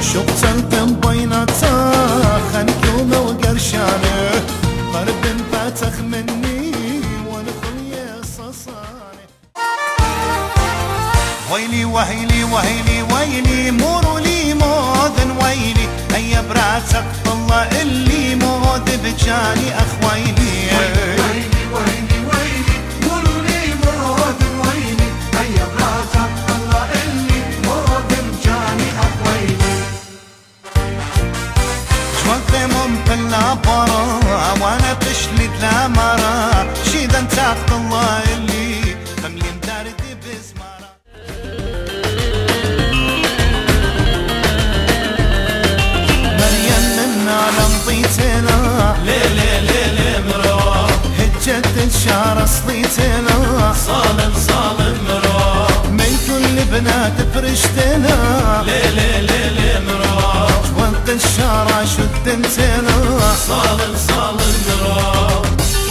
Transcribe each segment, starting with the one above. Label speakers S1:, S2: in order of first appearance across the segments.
S1: شقتل بيناتا خنكومة وقرشانة قرب فاتخ مني والخلية صصانة. ويلي وهيلي وهيلي ويلي مروا لي موذن ويلي هيا براسك الله اللي موذ بجاني اخويلي.
S2: ويلي ويلي ويلي مروا لي موذن ويلي هيا براسك الله اللي موذ بجاني اخويلي.
S1: شوقت ممكن برا وانا بشلد لا مرا شيدا تاخد الله اللي خملين داردي بزمارة. مريم من عالم طيتنا
S3: ليلي ليلي مرا
S1: هجت الشعر صليتنا
S3: صالم صالم مرا
S1: من كل بنات فرشتنا
S3: ليلي ليلي مرا
S1: وانت الشعر شد انتنا
S3: صالم صالم مرا.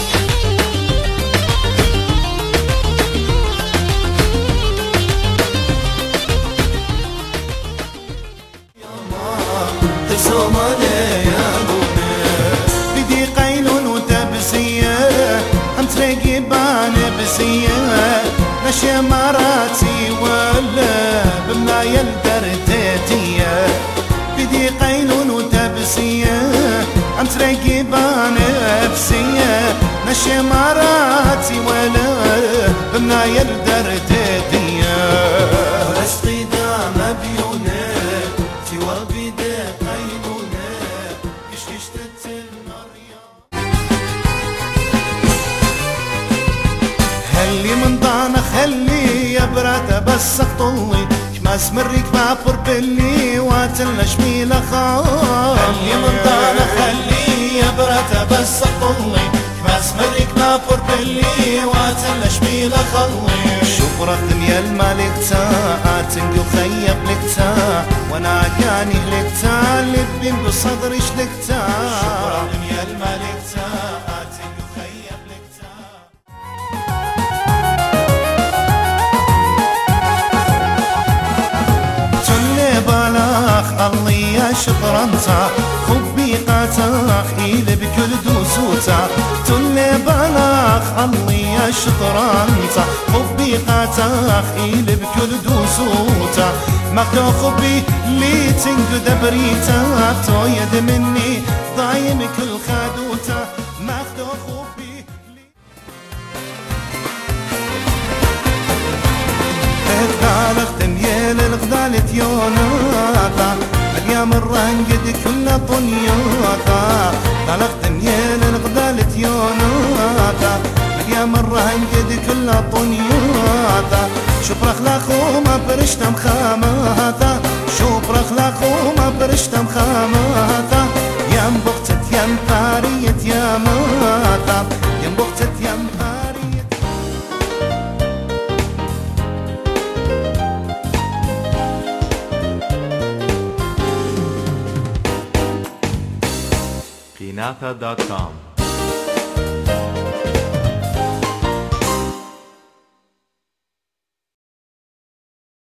S1: تسومني يا بونا بدي قيلون وتبسية هم تلاقي باني بسية نشي مراتي ولا بملايل دردتية. بدي قيلون وتبسية هم تلاقي باني بسية نشي مراتي ولا بملايل دردتية. رسقي دام بيونة سوى بدي قيلونة كشكشتت المريم. هلي من ضانا خلي يا براتة بس طلي ما اسمرك ما بربلي واتل شميلة خال. هلي من ضانا خلي يا براتة بس طلي ما اسمرك ما بربلي واتل شميلة خلي. شبرة دنيا المالك تا تنقو خيب لك تا وانا كاني لك تا لبي بصدري شلك تا. شبرة دنيا المالك تا تنقو خيب لك تا. تولي بالاخ الله يا شطرنتا خبي قاتاخ إيلي بكل دوسوتا. تولي بالاخ الله يا شطرنتا خبي قاتاخ إيلي بكل دوسوتا. ماخدو خبي لي تنقد بريتا تو يد مني ضايم كل خادوتا. ماخدو خبي غالق دنيا للغدالة يوناتا مريم الرنقد كل طنياتا. غالق دنيا للغدالة يوناتا مريم الرنقد كل طنياتا. شوف رخلاخ وما برشتم خاماتا شوف رخلاخ وما برشتم خاماتا. يم بغتت يم فارية يا ماتا يم بغتت يم فارية.
S4: Kinatha.com